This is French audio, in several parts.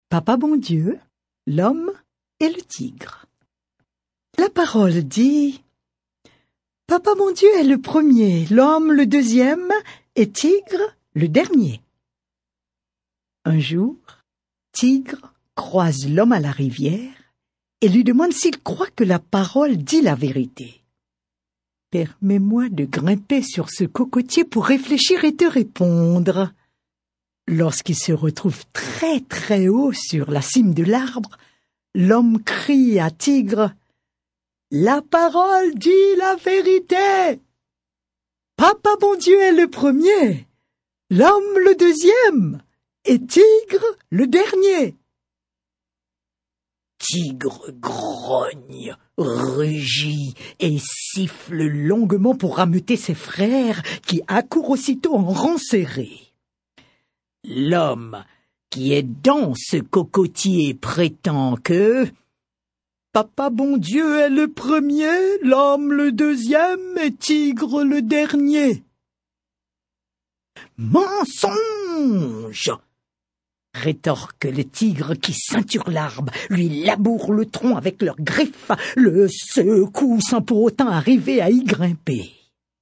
Papa bon Dieu, l'homme et le tigre. La parole dit: Papa bon Dieu est le premier, l'homme le deuxième et Tigre le dernier. Un jour, Tigre croise l'homme à la rivière et lui demande s'il croit que la parole dit la vérité. Permets-moi de grimper sur ce cocotier pour réfléchir et te répondre. Lorsqu'il se retrouve très très haut sur la cime de l'arbre, l'homme crie à Tigre: La parole dit la vérité! Papa bon Dieu est le premier, l'homme le deuxième et Tigre le dernier. Tigre grogne, rugit et siffle longuement pour rameuter ses frères qui accourent aussitôt en rang serré. L'homme qui est dans ce cocotier prétend que Papa bon Dieu est le premier, l'homme le deuxième et Tigre le dernier. Mensonge! Rétorque le tigre qui ceinture l'arbre, lui laboure le tronc avec leurs griffes, le secoue sans pour autant arriver à y grimper.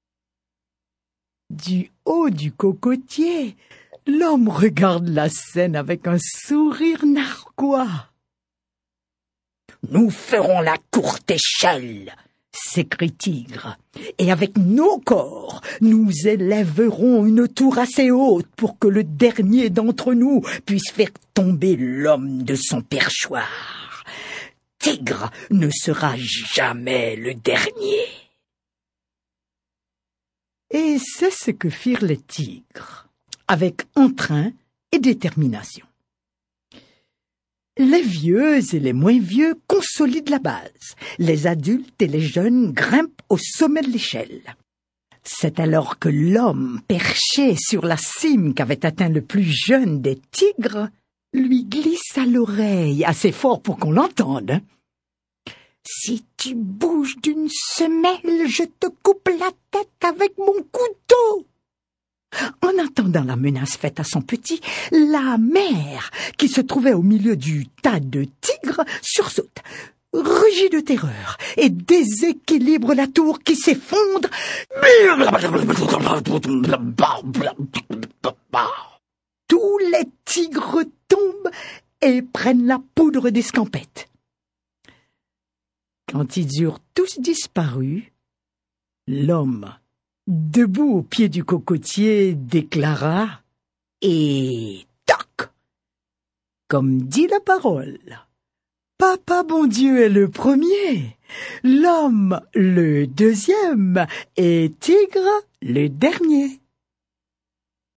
Du haut du cocotier, l'homme regarde la scène avec un sourire narquois. « Nous ferons la courte échelle !» s'écrie Tigre, « et avec nos corps, nous élèverons une tour assez haute pour que le dernier d'entre nous puisse faire tomber l'homme de son perchoir. Tigre ne sera jamais le dernier. » Et c'est ce que firent les tigres, avec entrain et détermination. Les vieux et les moins vieux consolident la base. Les adultes et les jeunes grimpent au sommet de l'échelle. C'est alors que l'homme, perché sur la cime qu'avait atteint le plus jeune des tigres, lui glisse à l'oreille assez fort pour qu'on l'entende. « Si tu bouges d'une semelle, je te coupe la tête avec mon couteau !» En entendant la menace faite à son petit, la mère, qui se trouvait au milieu du tas de tigres, sursaute, rugit de terreur et déséquilibre la tour qui s'effondre. Tous les tigres tombent et prennent la poudre d'escampette. Quand ils eurent tous disparu, l'homme, debout au pied du cocotier, déclara « Et toc !» Comme dit la parole, Papa bon Dieu est le premier, l'homme le deuxième et Tigre le dernier.